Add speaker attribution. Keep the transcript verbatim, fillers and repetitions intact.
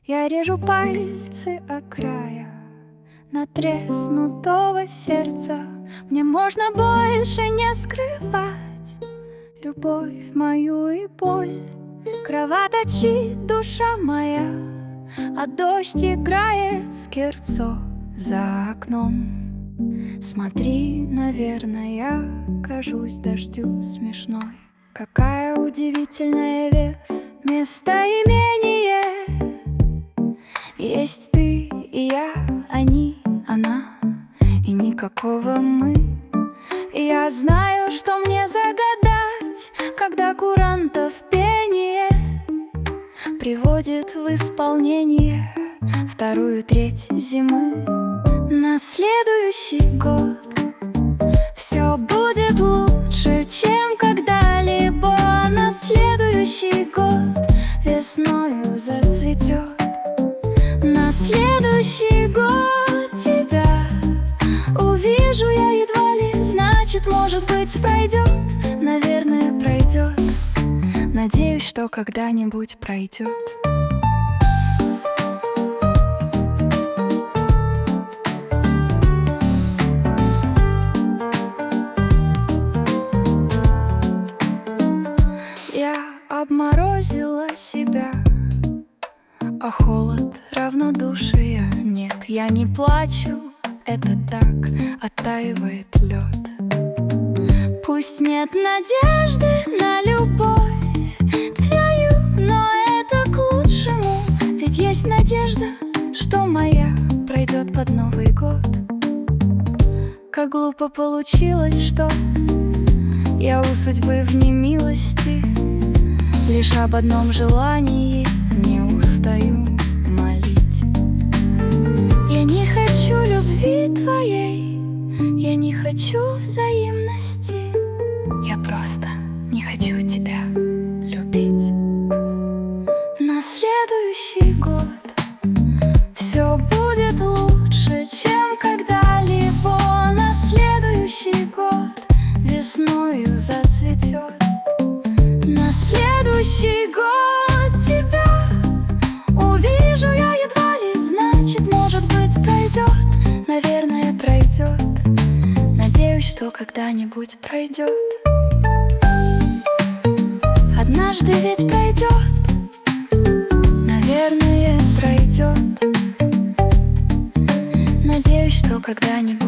Speaker 1: Я режу пальцы о края натреснутого сердца. Мне можно больше не скрывать любовь мою и боль. Кровоточит душа моя, а дождь играет скерцо за окном. Смотри, наверное, я кажусь дождю смешной. Какая удивительная вещь, местоимение. Есть ты и я, они, она, и никакого мы. И я знаю, что мне загадать, когда курантов пение приводит в исполнение вторую треть зимы. На следующий год все будет лучше, чем когда-либо. На следующий год весною зацветет. На следующий год тебя увижу я едва ли, значит, может быть, пройдет. Наверное, пройдет. Надеюсь, что когда-нибудь пройдет. Я обморозила себя, а холод равнодушия нет. Я не плачу, это так оттаивает лед. Пусть нет надежды на любовь твою, но это к лучшему. Ведь есть надежда, что моя пройдет под Новый год. Как глупо получилось, что я у судьбы в немилости, лишь об одном желании не устаю молить. Я не хочу любви твоей, я не хочу взаимности. Я просто не хочу тебя любить. На следующий год все будет лучше, чем когда-либо. На следующий год весною зацветет. На следующий год тебя увижу я едва ли, значит, может быть, пройдет. Наверное, пройдет. Надеюсь, что когда-нибудь пройдет. Однажды ведь пройдет. Наверное, пройдет. Надеюсь, что когда-нибудь